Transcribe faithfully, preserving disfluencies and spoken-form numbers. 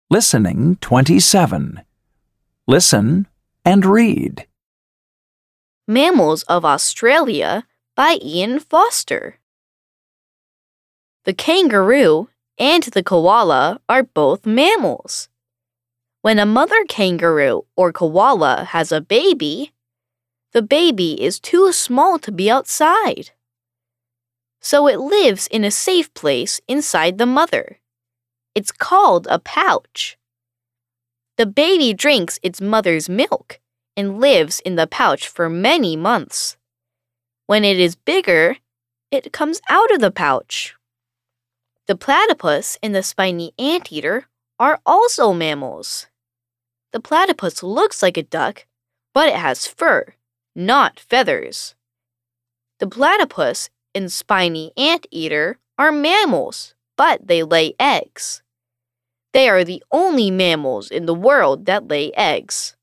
Listening twenty-seven. Listen and read. Mammals of Australia by Ian Foster. The kangaroo and the koala are both mammals. When a mother kangaroo or koala has a baby, the baby is too small to be outside. So it lives in a safe place inside the mother. It's called a pouch. The baby drinks its mother's milk and lives in the pouch for many months. When it is bigger, it comes out of the pouch. The platypus and the spiny anteater are also mammals. The platypus looks like a duck, but it has fur, not feathers. The platypus and spiny anteater are mammals, but they lay eggs. They are the only mammals in the world that lay eggs.